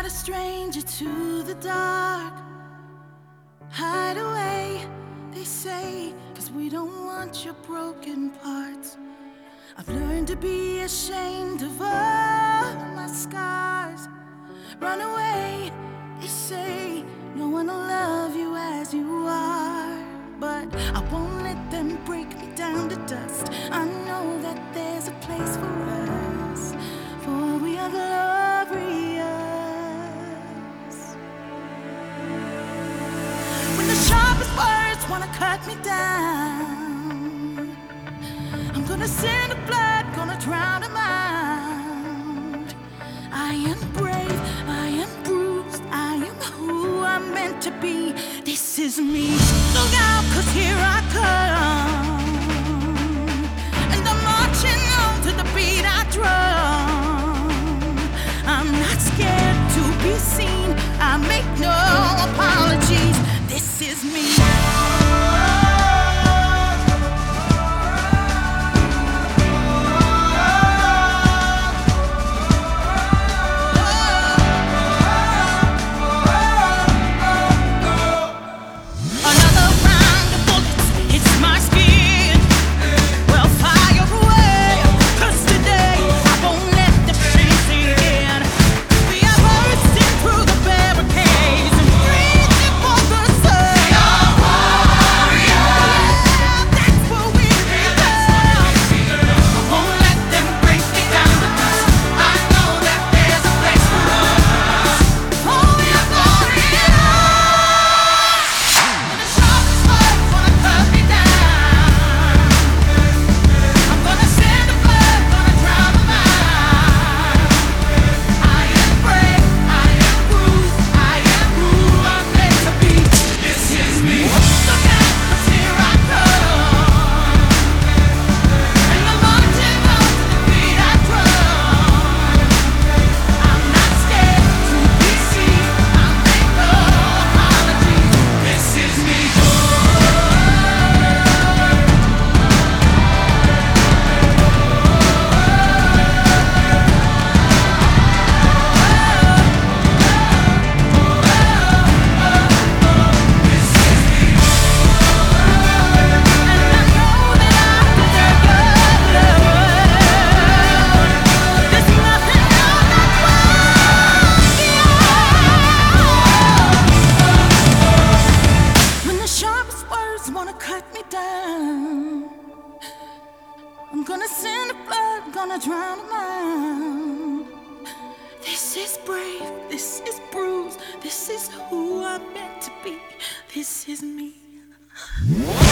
a stranger to the dark. Hide away, they say, 'cause we don't want your broken parts. I've learned to be ashamed of all my scars. Run away, they say, no one will love you as you are. But I won't let them break me down to dust. I know that there's a place for us, for we are glorious. When the sharpest words wanna cut me down, I'm gonna send a blood, gonna drown them out. I am brave, I am bruised, I am who I'm meant to be. This is me. Look out, 'cause here I come, and I'm marching on to the beat I drum. I'm not scared to be seen, I make no apologies. This is me. I'm gonna send the blood, gonna drown them out. This is brave, this is bruised, this is who I'm meant to be. This is me.